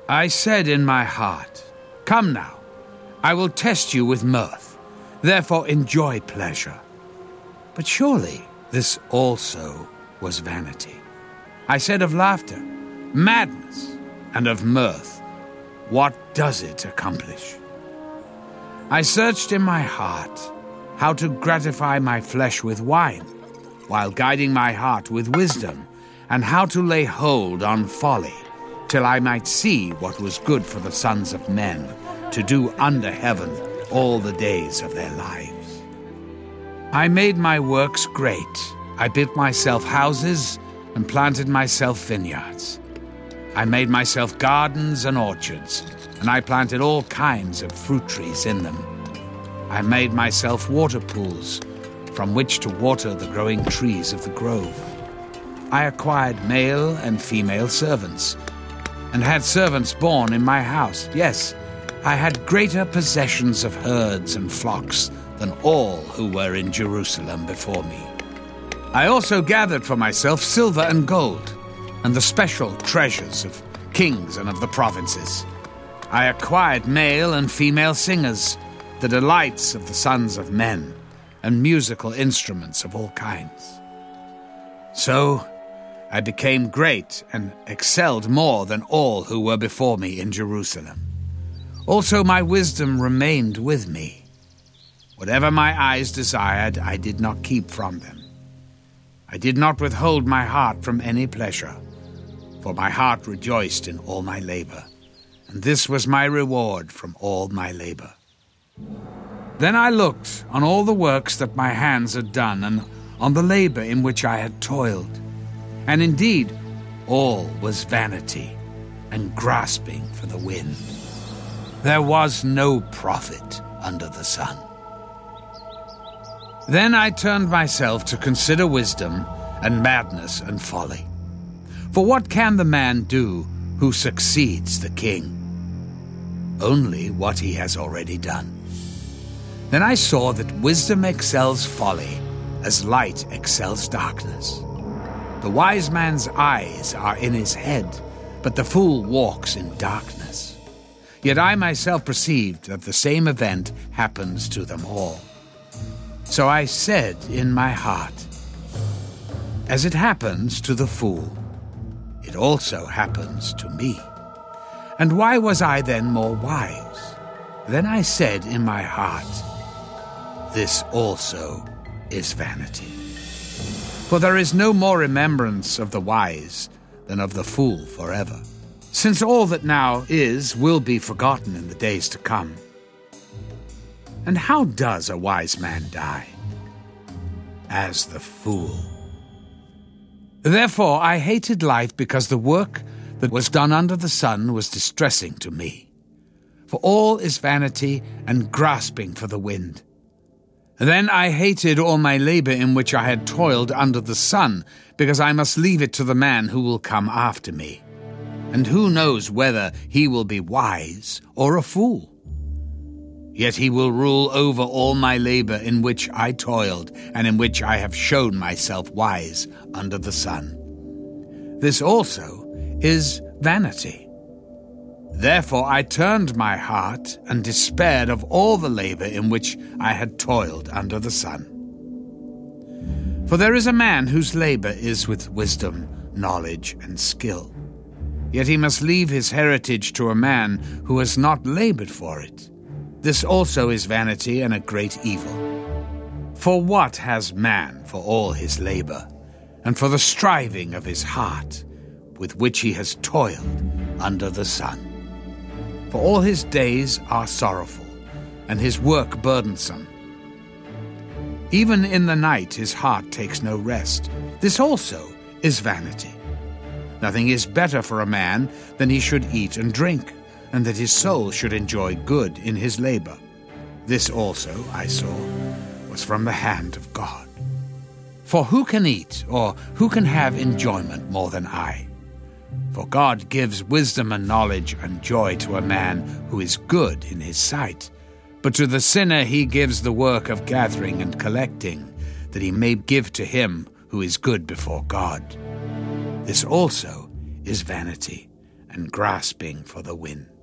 I said in my heart, "Come now, I will test you with mirth. Therefore enjoy pleasure." But surely this also was vanity. I said of laughter, "Madness," and of mirth, "What does it accomplish?" I searched in my heart how to gratify my flesh with wine, while guiding my heart with wisdom, and how to lay hold on folly, till I might see what was good for the sons of men, to do under heaven all the days of their lives. I made my works great. I built myself houses and planted myself vineyards. I made myself gardens and orchards, and I planted all kinds of fruit trees in them. I made myself water pools from which to water the growing trees of the grove. I acquired male and female servants, and had servants born in my house. Yes, I had greater possessions of herds and flocks than all who were in Jerusalem before me. I also gathered for myself silver and gold, and the special treasures of kings and of the provinces. I acquired male and female singers, the delights of the sons of men, and musical instruments of all kinds. So I became great and excelled more than all who were before me in Jerusalem. Also my wisdom remained with me. Whatever my eyes desired, I did not keep from them. I did not withhold my heart from any pleasure, for my heart rejoiced in all my labor, and this was my reward from all my labor. Then I looked on all the works that my hands had done, and on the labor in which I had toiled. And indeed, all was vanity and grasping for the wind. There was no profit under the sun. Then I turned myself to consider wisdom and madness and folly. For what can the man do who succeeds the king? Only what he has already done. Then I saw that wisdom excels folly, as light excels darkness. The wise man's eyes are in his head, but the fool walks in darkness. Yet I myself perceived that the same event happens to them all. So I said in my heart, as it happens to the fool, it also happens to me. And why was I then more wise? Then I said in my heart, this also is vanity. For there is no more remembrance of the wise than of the fool forever, since all that now is will be forgotten in the days to come. And how does a wise man die? As the fool. Therefore I hated life, because the work that was done under the sun was distressing to me. For all is vanity and grasping for the wind. Then I hated all my labor in which I had toiled under the sun, because I must leave it to the man who will come after me. And who knows whether he will be wise or a fool? Yet he will rule over all my labor in which I toiled, and in which I have shown myself wise under the sun. This also is vanity. Therefore I turned my heart and despaired of all the labor in which I had toiled under the sun. For there is a man whose labor is with wisdom, knowledge, and skill. Yet he must leave his heritage to a man who has not labored for it. This also is vanity and a great evil. For what has man for all his labor, and for the striving of his heart, with which he has toiled under the sun? For all his days are sorrowful, and his work burdensome. Even in the night his heart takes no rest. This also is vanity. Nothing is better for a man than he should eat and drink, and that his soul should enjoy good in his labor. This also, I saw, was from the hand of God. For who can eat, or who can have enjoyment more than I? For God gives wisdom and knowledge and joy to a man who is good in his sight. But to the sinner he gives the work of gathering and collecting, that he may give to him who is good before God. This also is vanity and grasping for the wind.